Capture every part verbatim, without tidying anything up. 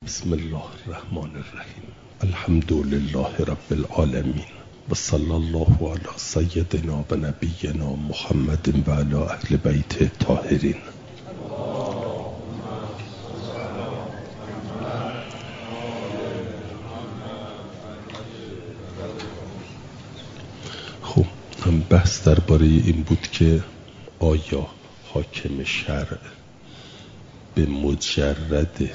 بسم الله الرحمن الرحیم. الحمد لله رب العالمین و صلی الله علی سیدنا و نبینا محمد و علی اهل بیت الطاهرین. خب هم بحث درباره این بود که آیا حاکم شرع به مجرد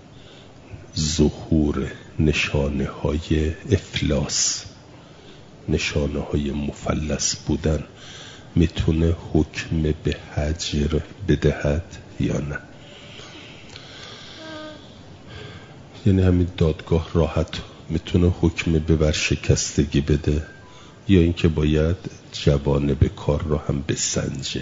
ظهور نشانه های افلاس، نشانه های مفلس بودن، میتونه حکم به حجر بدهد یا نه؟ یعنی همین دادگاه راحت میتونه حکم به ورشکستگی بده یا اینکه باید جوانب کار رو هم بسنجه؟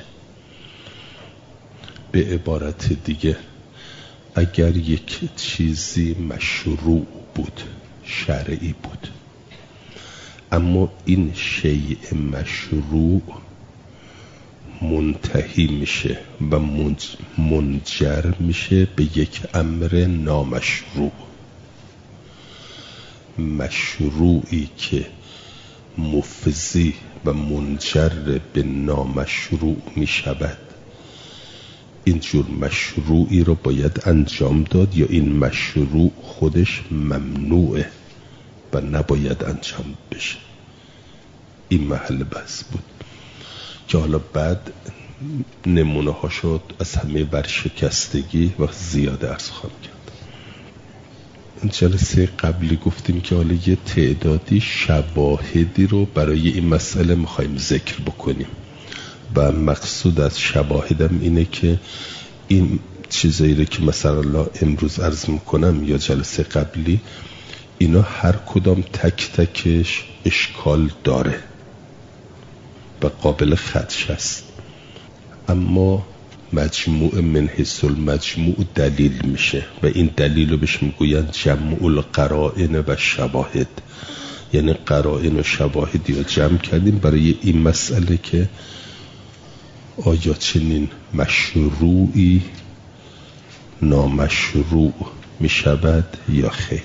به عبارت دیگه اگر یک چیزی مشروع بود، شرعی بود، اما این شیء مشروع منتهی میشه و منجر میشه به یک امر نامشروع، مشروعی که مفضی و منجر به نامشروع میشود، اینجور مشروعی رو باید انجام داد یا این مشروع خودش ممنوعه و نباید انجام بشه؟ این محل بحث بود که حالا بعد نمونه ها شد از همه ورشکستگی و زیاده عرض خواهم کرد. این جلسه قبلی گفتیم که حالا یه تعدادی شواهدی رو برای این مسئله میخوایم ذکر بکنیم و مقصود از شواهدم اینه که این چیزایی رو که مثلا امروز عرض میکنم یا جلسه قبلی، اینا هر کدام تک تکش اشکال داره و قابل خدش است، اما مجموع من حیث المجموع دلیل میشه و این دلیل رو بهش میگوین جمع القرائن و شواهد. یعنی قرائن و شواهدی رو جمع کردیم برای این مسئله که آیا چنین مشروعی نامشروع می شود یا خیر.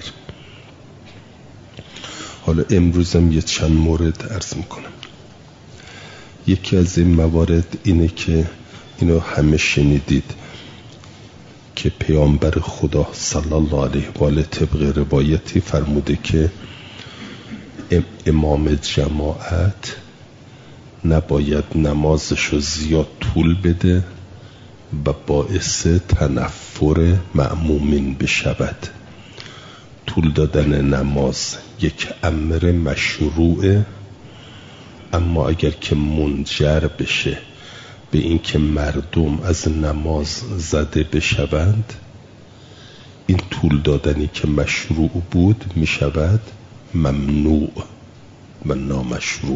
حالا امروزم یه چند مورد عرض می کنم. یکی از این موارد اینه که اینو همه شنیدید که پیامبر خدا صلی الله علیه و آله طبق روایتی فرموده که امام جماعت نباید نمازشو زیاد طول بده و باعث تنفر مأمومین بشود. طول دادن نماز یک امر مشروعه، اما اگر که منجر بشه به این که مردم از نماز زده بشوند، این طول دادنی که مشروع بود میشود ممنوع و نامشروع.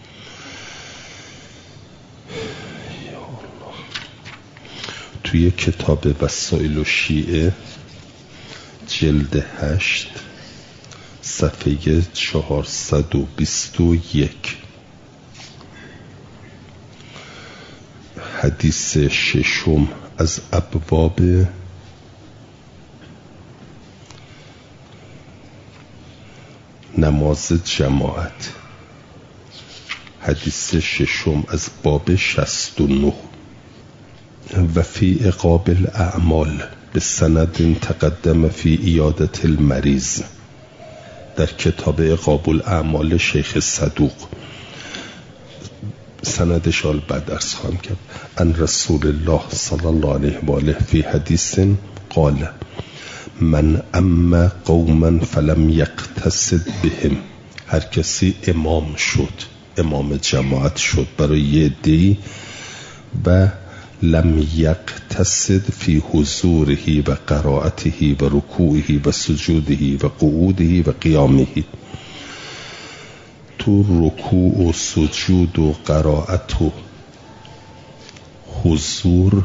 توی کتاب وسائل الشیعه جلد هشت صفحه چهارصد و بیست و یک حدیث ششم از ابواب نماز جماعت، حدیث ششم از باب شصت و نه و فی عقاب الاعمال به سند تقدم فی عیادت المریض، در کتاب عقاب الاعمال شیخ صدوق، سندش آل بعد عرض خواهم کرد. ان رسول الله صلی الله علیه و آله فی حدیث قال من اما قوما فلم یقتصد بهم، هر کسی امام شد، امام جماعت شد برای یه عده‌ای و لم یقتصد فی حضوره و قرائته و رکوعه و سجوده و قعوده و قیامه، تو رکوع و سجود و قرائت و حضور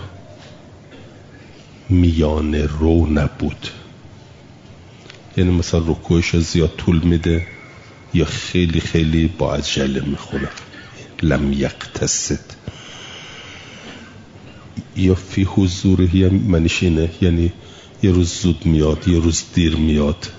میان رو نبود. یعنی مثلا رکوعش زیاد طول میده یا خیلی خیلی با عجله میخونه، لم یقتصد. یا فی حضوره معنیش اینه، یعنی یه روز زود میاد یه روز دیر میاد،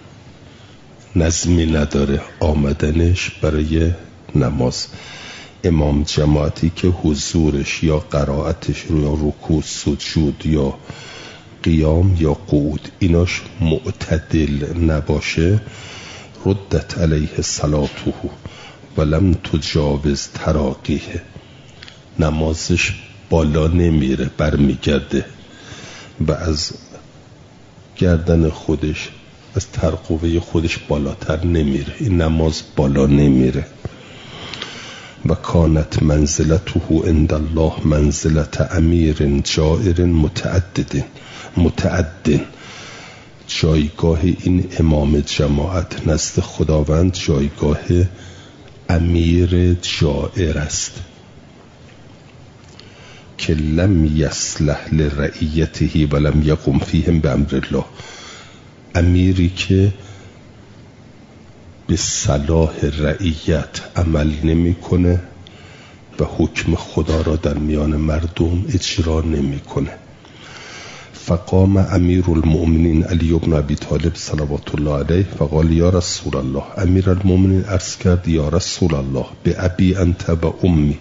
نظمی نداره آمدنش برای نماز. امام جماعتی که حضورش یا قرائتش یا رکوع سجود یا قیام یا قعود ایناش معتدل نباشه، ردت علیه صلاته ولم تجاوز تراقیه، نمازش بالا نمیره، برمیگرده و از گردن خودش، از ترقوه خودش بالاتر نمیره، این نماز بالا نمیره. و کانت منزلته عند الله منزلت امیر جائر متعدد متعدد، جایگاه این امام جماعت نزد خداوند جایگاه امیر جائر است که لم یصلح لرعیته ولم یقم فیهم بامر الله، امیری که به صلاح رعیت عمل نمیکنه و حکم خدا را در میان مردم اجرا نمیکنه. فقام امیر المؤمنین علی بن ابی طالب صلوات الله علیه فقال یا رسول الله، امیر المؤمنین عرض کرد یا رسول الله به ابی انت و امی،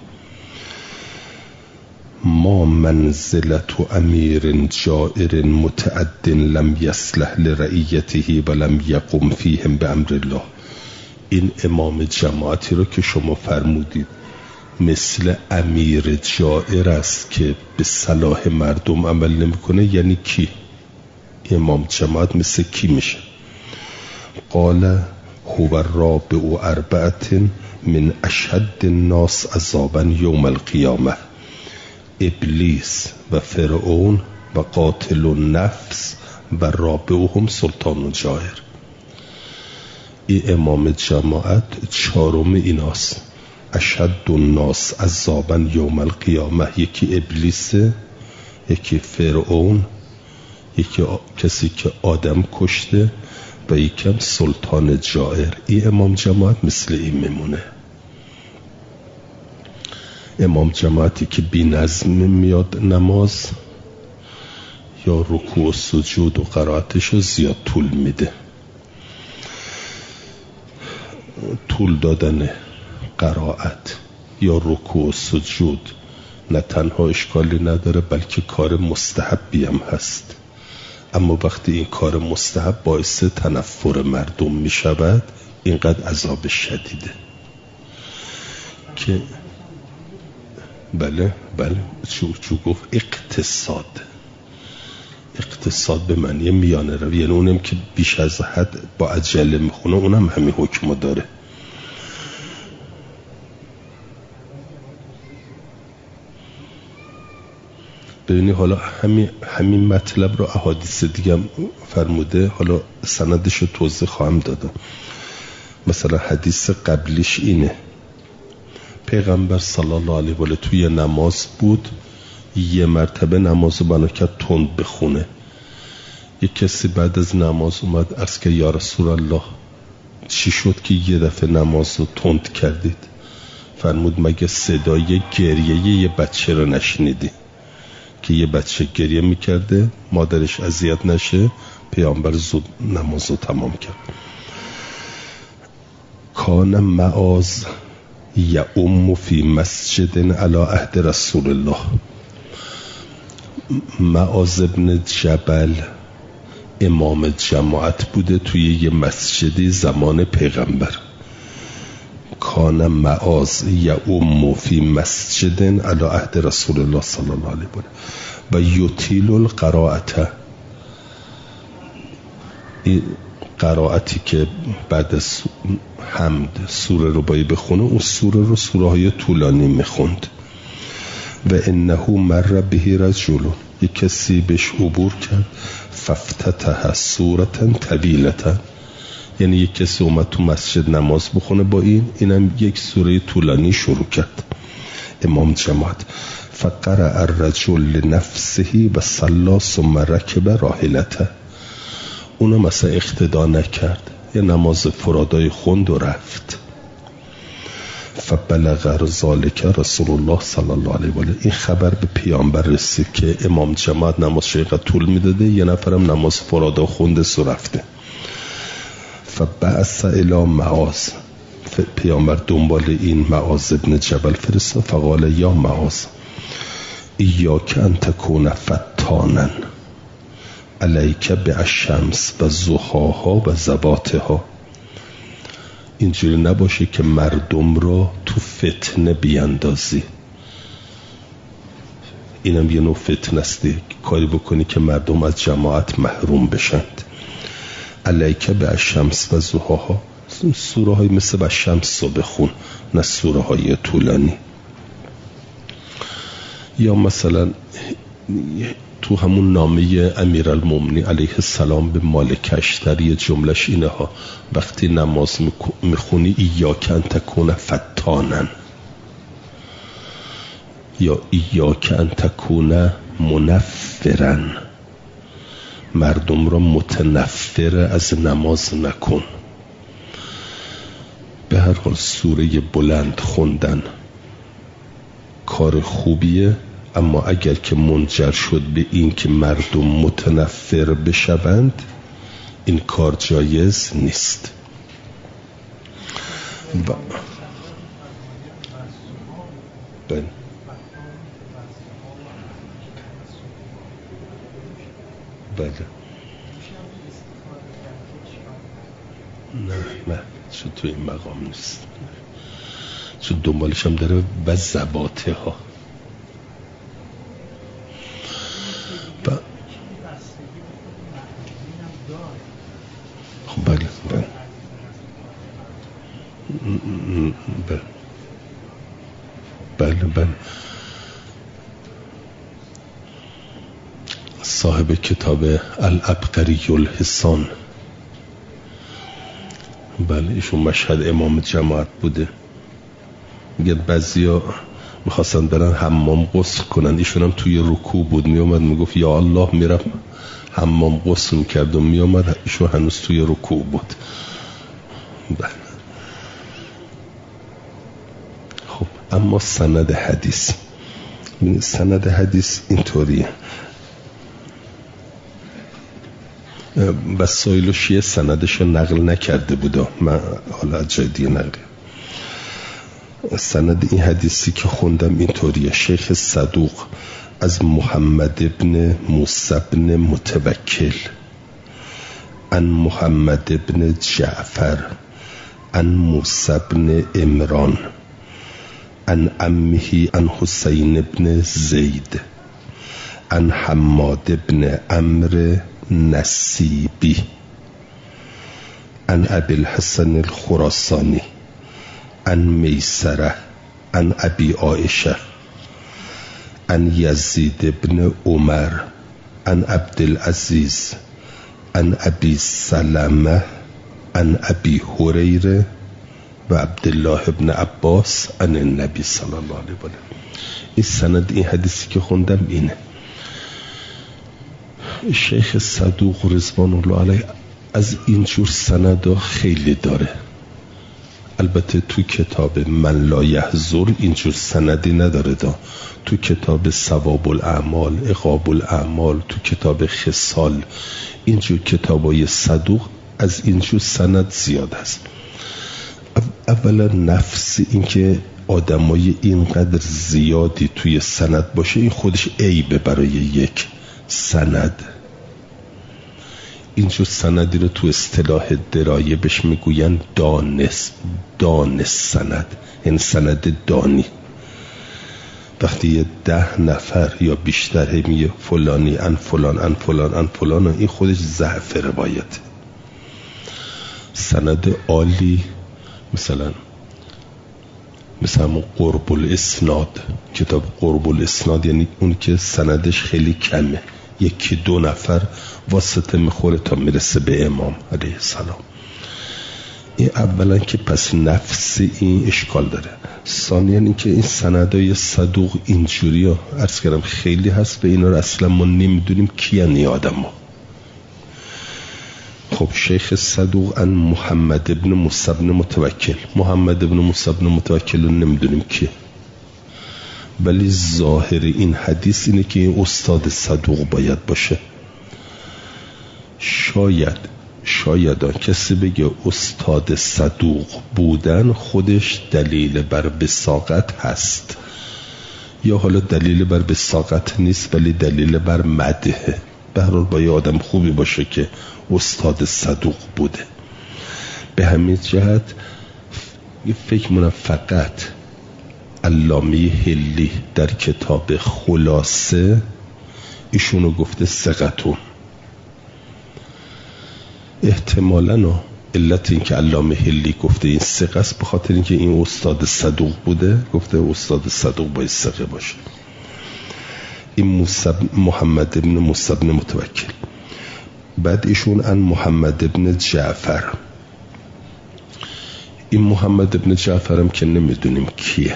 ما منزلت امیر جائر متعد لم یصلح لرعیته ولم یقم فیهم بامر الله، این امام جماعتی رو که شما فرمودید مثل امیر جائر است که به صلاح مردم عمل نمیکنه، یعنی کی؟ امام جماعت مثل کی میشه؟ قال هو الرابع اربعه من اشد الناس عذابا یوم القیامه، ابلیس و فرعون و قاتل النفس و رابعهم سلطان جائر. این امام جماعت چهارم ایناست، اشد الناس عذابا یوم القیامه، یکی ابلیس، یکی فرعون، یکی کسی که آدم کشته و یکم سلطان جائر. این امام جماعت مثل این میمونه، امام جماعتی که بی نظم میاد نماز یا رکوع و سجود و قرائتش رو زیاد طول میده. طول دادن قرائت یا رکوع و سجود نه تنها اشکالی نداره بلکه کار مستحبی هم هست، اما وقتی این کار مستحب باعث تنفر مردم می شود اینقدر عذاب شدیده که بله بله چو, چو گفت اقتصاد اقتصاد به معنی میانه روی، یعنی اونم که بیش از حد با عجله میخونه اونم همین حکم داره. ببینی حالا همین همین مطلب رو احادیث دیگه فرموده، حالا سندش رو توضیح خواهم دادم. مثلا حدیث قبلیش اینه، پیغمبر صلی الله علیه و آله توی نماز بود، یه مرتبه نماز رو بنا کرد تند بخونه. یک کسی بعد از نماز اومد عرض کرد یا رسول الله چی شد که یه دفعه نماز رو تند کردید؟ فرمود مگه صدای گریه یه بچه رو نشنیدی که یه بچه گریه میکرده مادرش اذیت نشه؟ پیامبر زود نماز رو تمام کرد. کان معاذ یا ام فی مسجد علی عهد رسول الله، معاذ ابن جبل امام جماعت بوده توی یه مسجدی زمان پیغمبر. کان معاذ یا ام فی مسجد علی عهد رسول الله صلی الله علیه و و یطیل القراءه، این قرائتی که بعد از حمد سوره رو باید بخونه، اون سوره رو سوره های طولانی میخوند. و انه مر به رجل، یک کسی بهش عبور کرد، فافتتح سورة طویلة، یعنی یک کسی اومد تو مسجد نماز بخونه با این اینم یک سوره طولانی شروع کرد. امام جماعت فقرأ الرجل لنفسه و صلی ثم رکب راحلته، اونو مثلا اقتدا نکرد، یه نماز فرادای خوند و رفت. فبلغ ذلك رسول الله صلی الله علیه و آله. این خبر به پیامبر رسید که امام جماعت نماز شیقه طول میداده، یه نفرم نماز فرادا خونده سو رفته. فبعث الی معاذ، پیامبر دنبال این معاذ ابن جبل فرستاد. فقال یا معاذ ایاک ان تکون فتانا علیک بالشمس و ضحاها و ذواتها. اینجوری نباشه که مردم را تو فتنه بیاندازی. اینم یه نوع فتنه است، کاری بکنی که مردم از جماعت محروم بشند. علیک بالشمس و ضحاها، سوره های مثل بالشمس رو بخون، نه سوره های طولانی. یا مثلا تو همون نامه امیرالمومنین علیه السلام به مالک اشتری جملش اینه ها، وقتی نماز میخونی ایاک ان تکون فتانا یا ایاک ان تکون منفرا، مردم را متنفر از نماز نکن. به هر حال سوره بلند خوندن کار خوبیه، اما اگر که منجر شد به این که مردم متنفر بشوند، این کار جایز نیست. و بله بله نه نه چون تو این مقام نیست، چون دنبالش هم داره و ذواته ها. ب... خب بله بله بله بله بله صاحب کتاب العبقری الحسان، بله ایشون مشهد امام جماعت بوده. میگه بعضیا میخواستن برن حمام غسل کنن، ایشون هم توی رکوع بود، میومد میگفت یا الله، میرم حمام غسل میکرد و میومد ایشون هنوز توی رکوع بود. بله. خب اما سند حدیث، سند حدیث اینطوریه. وسایل و شیعه سندش رو نقل نکرده بوده، من حالا از جای دیگه نقل. سند این حدیثی که خوندم اینطوریه: شیخ صدوق از محمد ابن موسی ابن متوکل ان محمد ابن جعفر ان موسی ابن عمران ان عمه ان حسین ابن زید ان حماد ابن عمرو نصیبی ان ابی الحسن الخراسانی ان میسره ان ابی عایشه ان یزید ابن عمر ان عبدالعزیز ان ابی سلمه ان ابی هریره و عبدالله ابن عباس ان النبی صلی الله علیه و آله. این سند این حدیثی که خوندم اینه. شیخ صدوق رضوان الله علیه از اینجور سندا خیلی داره. البته تو کتاب من لا یحضر اینجور سندی نداره، دا تو کتاب ثواب الاعمال، عقاب الاعمال، تو کتاب خصال، اینجور کتابای صدوق از اینجور سند زیاد هست. اولا نفس این که آدمای اینقدر زیادی توی سند باشه، این خودش عیبه برای یک سند. اینجور سندی رو تو اصطلاح درایه بهش میگوین دانس دانس سند، این سند دانی. وقتی یه ده نفر یا بیشتر میگه فلانی ان فلان ان فلان ان فلان، این خودش ضعف روایت. سند عالی مثلا مثلا قرب الاسناد، کتاب قرب الاسناد یعنی اون که سندش خیلی کمه، یکی دو نفر واسطه میخوره تا میرسه به امام علیه السلام. این اولا که پس نفس این اشکال داره. ثانیاً این که این سندای صدوق اینجوری ها عرض کردم خیلی هست و اینا رو اصلا ما نمیدونیم کی هن این آدم ها. خب شیخ صدوق ان محمد ابن موسی ابن متوکل، محمد ابن موسی ابن متوکل رو نمیدونیم کیه، ولی ظاهر این حدیث اینه که این استاد صدوق باید باشه. شاید شاید آن کسی بگه استاد صدوق بودن خودش دلیل بر وثاقت هست، یا حالا دلیل بر وثاقت نیست ولی دلیل بر مدحه. به هر حال باید آدم خوبی باشه که استاد صدوق بوده. به همین جهت فکر منم فقط علامه حلی در کتاب خلاصه ایشونو گفته ثقتون. احتمالاً علت این که علامه حلی گفته این ثقه است به خاطر اینکه این استاد صدوق بوده، گفته استاد صدوق باید ثقه باشه. این موسب محمد ابن موسی ابن متوکل. بعد ایشون ان محمد ابن جعفر، این محمد ابن جعفر هم که نمیدونیم کیه.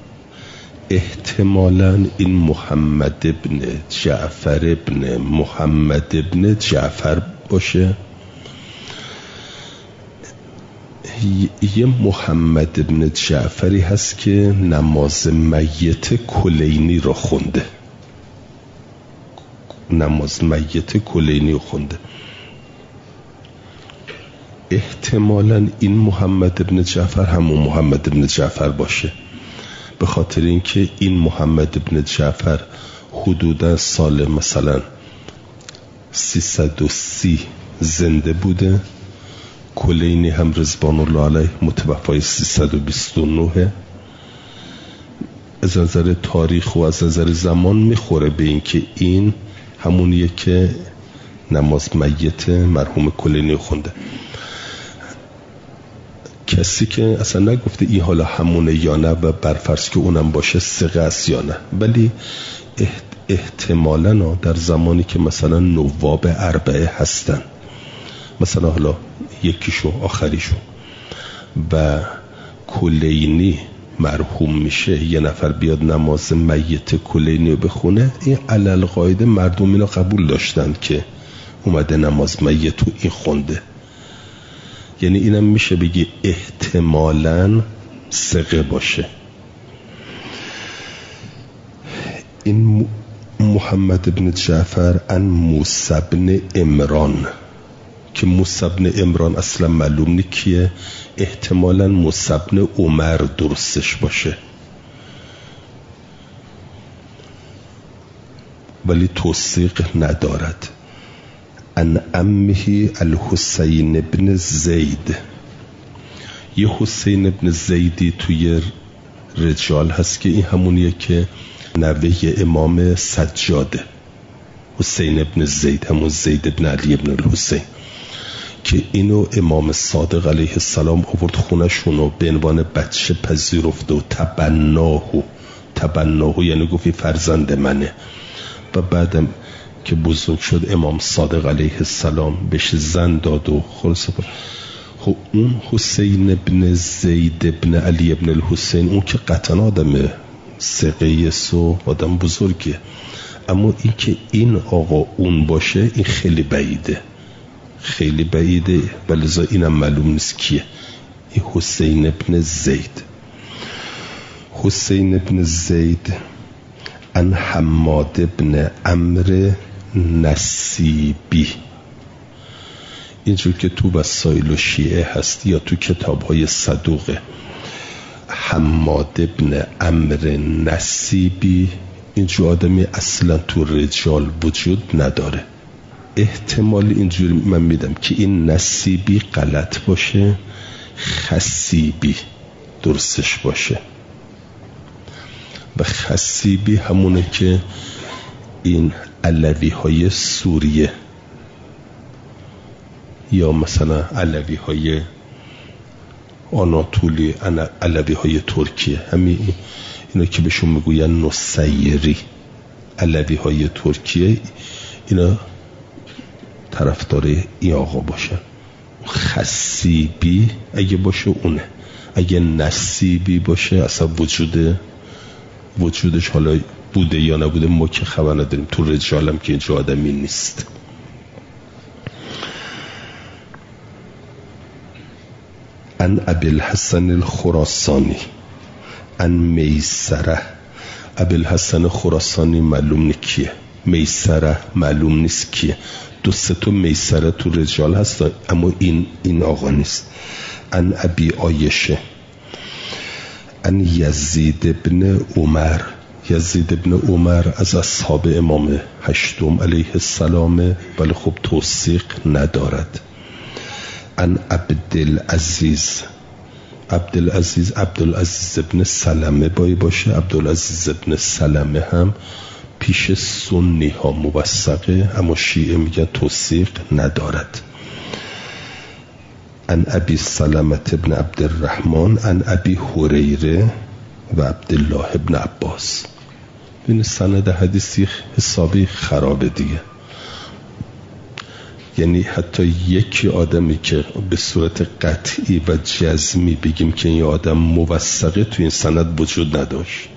احتمالاً این محمد ابن جعفر ابن محمد ابن جعفر باشه. یه محمد ابن جعفری هست که نماز میت کلینی رو خونده، نماز میت کلینی رو خونده. احتمالاً این محمد ابن جعفر همون محمد ابن جعفر باشه، به خاطر اینکه این محمد ابن جعفر حدودا سال مثلا سیصد و سی زنده بوده، کلینی هم رضوان الله علیه متوفای سیصد و بیست و نه. از نظر تاریخ و از نظر زمان میخوره به این که این همونیه که نماز میت مرحوم کلینی خونده. کسی که اصلا نگفته این حالا همونه یا نه و برفرض که اونم باشه ثقه است یا نه، ولی احتمالاً در زمانی که مثلا نواب اربعه هستن، مثلا حالا یکیشو آخریشو و کلینی مرحوم میشه، یه نفر بیاد نماز میت کلینی رو بخونه، این علل قاعده مردم اینو قبول داشتن که اومده نماز میت تو این خونده. یعنی اینم میشه بگی احتمالاً ثقه باشه. این محمد ابن جعفر ان موسی ابن عمران، که موسی ابن عمران اصلا معلوم نیست کیه، احتمالاً موسی ابن عمر درستش باشه، ولی توثیق ندارد. ان عمه الحسین ابن زید، یه حسین ابن زیدی توی رجال هست که این همونیه که نوه امام سجاده، حسین ابن زید، همون زید ابن علی ابن الحسین، که اینو امام صادق علیه السلام آورد خونشون و به عنوان بچه پذیرفته و تبناهو تبناهو یعنی گفتی فرزند منه. و بعدم که بزرگ شد امام صادق علیه السلام بهش زن داد و خلاصه. خب اون حسین ابن زید ابن علی ابن الحسین اون که قطعا آدم ثقه و آدم بزرگه، اما این که این آقا اون باشه این خیلی بعیده، خیلی بعیده، ولذا اینم معلوم نیست کیه. این حسین ابن زید. حسین ابن زید ان حماد ابن عمرو نصیبی، اینجور که تو وسائل و شیعه هست یا تو کتاب های صدوقه، حماد ابن عمرو نصیبی، اینجور آدمی اصلا تو رجال وجود نداره. احتمال اینجوری من میدم که این نصیبی غلط باشه، خصیبی درستش باشه. و خصیبی همونه که این علوی های سوریه یا مثلا علوی های آناتولی، علوی های ترکیه، همین اینا که بهشون میگوین نصیری، علوی های ترکیه، اینا طرفدار این آقا باشن. خصیبی اگه باشه اونه، اگه نصیبی باشه اصلا وجود وجودش حالا بوده یا نبوده ما که خبر نداریم، تو رجالم که اینجا آدمی نیست. ان ابی الحسن الخراسانی ان میسره. ابی الحسن خراسانی معلوم نیست کیه، میسره معلوم نیست کیه. دو سه تا میسره تو رجال هست اما این این آقا نیست. ان ابی عایشه ان یزید ابن عمر. یزید ابن عمر از اصحاب امام هشتم علیه السلام، ولی خب توثیق ندارد. ان عبدالعزیز. عبدالعزیز عبدالعزیز ابن سلمه بایی باشه. عبدالعزیز ابن سلمه هم پیش سنی ها موثقه اما شیعه میگن توثیق ندارد. ان ابی سلمة ابن عبدالرحمن ان ابی هریره و عبدالله ابن عباس. این سند حدیثی حسابی خرابه دیگه. یعنی حتی یکی آدمی که به صورت قطعی و جزمی بگیم که این آدم موثقه تو این سند وجود نداشت.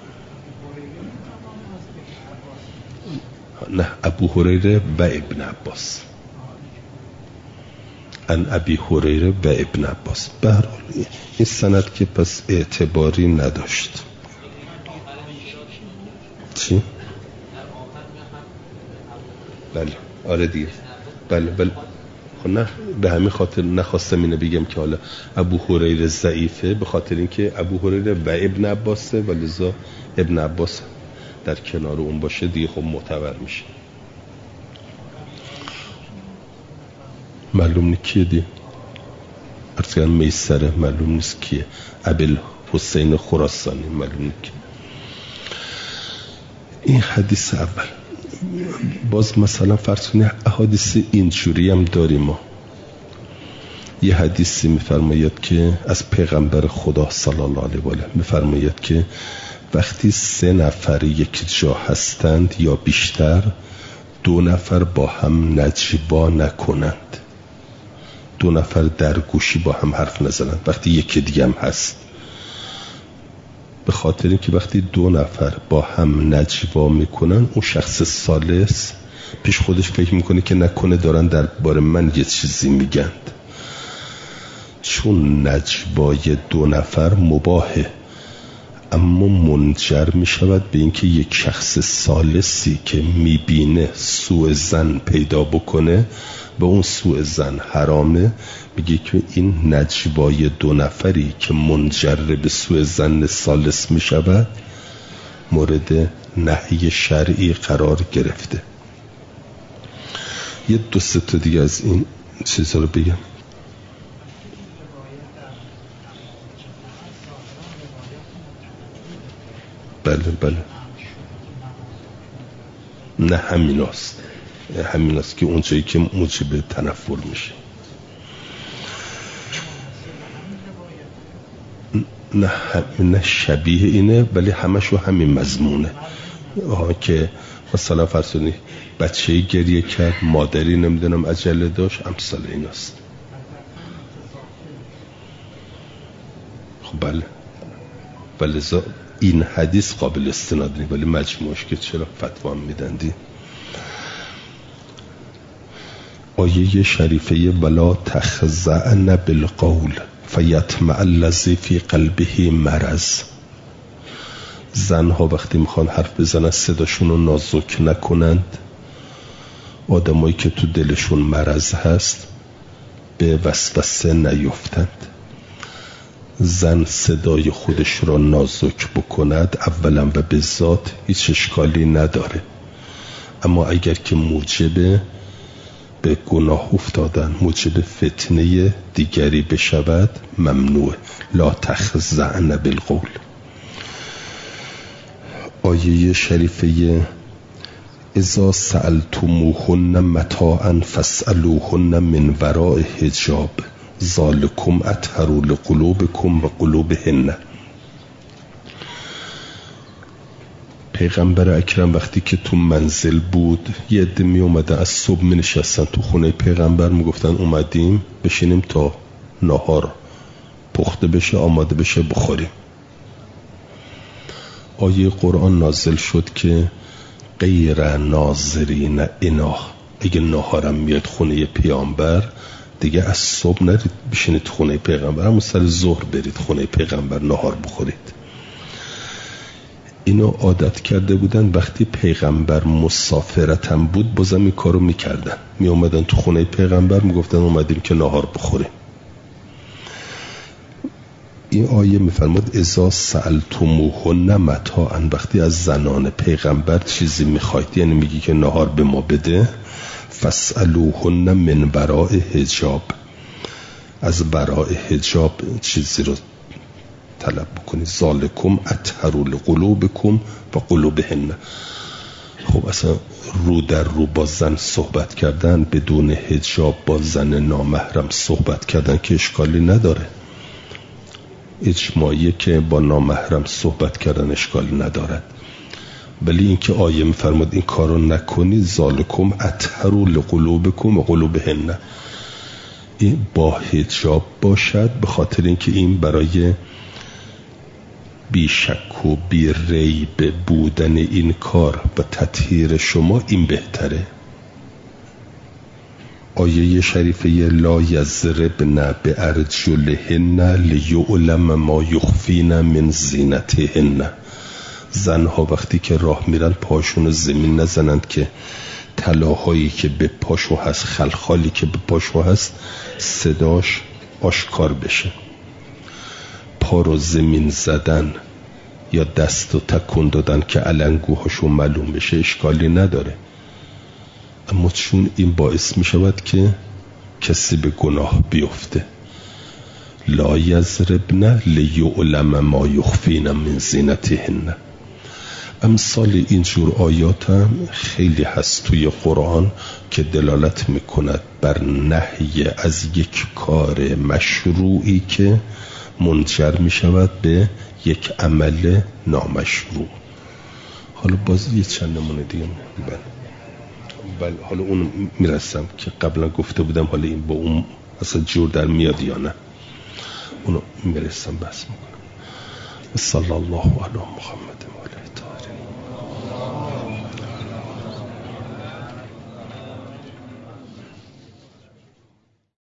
نه، ابو هریره و ابن عباس. ان ابی هریره و ابن عباس. به هر حال این سند که پس اعتباری نداشت. چی؟ بله آره دیگه. بله بله. خب نه به همین خاطر نخواستم اینو بگم که حالا ابو هریره ضعیفه، به خاطر اینکه ابو هریره و ابن عباسه و لذا ابن عباس در کنار اون باشه دیگه خب معتبر میشه. معلوم نیست کیه دی. ارتقال میسره معلوم نیست کیه. ابل حسین خراسانی معلوم نیست کیه. این حدیث اول. باز مثلا فرض کنید احادیث اینجوری هم داریم ما. یه حدیثی میفرماید که از پیغمبر خدا صلی الله علیه و آله میفرماید که وقتی سه نفر یک جا هستند یا بیشتر، دو نفر با هم نجوا نکنند. دو نفر در گوشی با هم حرف نزنند وقتی یکی دیگه هم هست. به خاطر اینکه وقتی دو نفر با هم نجوا میکنن اون شخص ثالث پیش خودش فکر میکنه که نکنه دارن درباره من یه چیزی میگند. چون نجوای دو نفر مباهه اما منجر میشود به اینکه یک شخص ثالثی که میبینه سوء ظن پیدا بکنه، به اون سوء ظن حرامه. میگه که این نجوای دو نفری که منجر به سوء ظن ثالث میشود مورد نهی شرعی قرار گرفته. یه دو سه تا دیگه از این چیزا رو بگم. بله بله. نه همین هست. همین هست که اونجایی که موجب تنفر میشه. نه نه شبیه اینه ولی همشو همین مضمونه. آها که مثلا فرض کنید بچه‌ای گریه کرد، مادری نمیدونم عجله داشت، امثال ایناست. خب بله. ولی این حدیث قابل استناد نیست ولی مجموعش که چرا فتوا میدندی. آیه شریفه ولا تخزعن بالقول فیطمع الذی فی قلبه مرض. زنها وقتی میخوان حرف بزنن صداشون رو نازک نکنند. آدمایی که تو دلشون مرض هست به وسوسه نیفتند. زن صدای خودش را نازک بکند اولا و به ذات هیچ اشکالی نداره، اما اگر که موجب به گناه افتادن، موجب فتنه دیگری بشود ممنوع. لا تخزعن بالقول. آیه شریفه اذا سألتموهن متاعا فاسألوهن من وراء حجاب ذالکم اطهر لقلوبکم و قلوبهن. پیغمبر اکرم وقتی که تو منزل بود یه عده می اومدن از صبح می نشستن تو خونه پیغمبر، می گفتن اومدیم بشینیم تا نهار پخته بشه آماده بشه بخوریم. آیه قرآن نازل شد که غیر ناظرین اناه، اگه نهارم میاد خونه پیامبر دیگه از صبح نرید بشینید خونه پیغمبر، همون سر ظهر برید خونه پیغمبر نهار بخورید. اینو عادت کرده بودن، وقتی پیغمبر مسافرت هم بود بازم این کارو میکردن، می اومدن تو خونه پیغمبر میگفتن اومدیم که نهار بخوریم. این آیه میفرماد اذا سألتموهن متاعا، وقتی از زنان پیغمبر چیزی میخواید، یعنی میگی که نهار به ما بده، فاسألوهن من وراء حجاب، از وراء حجاب چیزی رو طلب بکنید. ذالکم اطهر لقلوبکم و قلوبهن. خب اصلا رو در رو با زن صحبت کردن، بدون حجاب با زن نامحرم صحبت کردن که اشکالی نداره، اجماعیه که با نامحرم صحبت کردن اشکالی ندارد. ولی اینکه آیه میفرماد این کارو نکنید، ذالکم اطهر لقلوبکم و قلوبهن، این با حجاب باشد، به خاطر اینکه این برای بی شک و بی ریب بودن این کار و تطهیر شما این بهتره. آیه شریفه لا یضربن بارجلهن لیعلم ما یخفین من زینتهن. زنها وقتی که راه میرن پاشون زمین نزنند که طلاهایی که به پاشو هست، خلخالی که به پاشو هست صداش آشکار بشه. پا رو زمین زدن یا دست رو تکون دادن که علنگوهاشو معلوم بشه اشکالی نداره، اما چون این باعث می شود که کسی به گناه بیفته. لا یضربن لیعلم ما یخفین من زینتهن. امثال اینجور آیات هم خیلی هست توی قرآن که دلالت می کند بر نهی از یک کار مشروعی که منجر می شود به یک عمل نامشروع. حالا باز یه چند نمونه دیگه بله بله حالا اون میرسم که قبلا گفته بودم، حالا این با اون اصلا جور در میاد یا نه، اونو میرسم بحث میکنم. صلی الله علی محمد.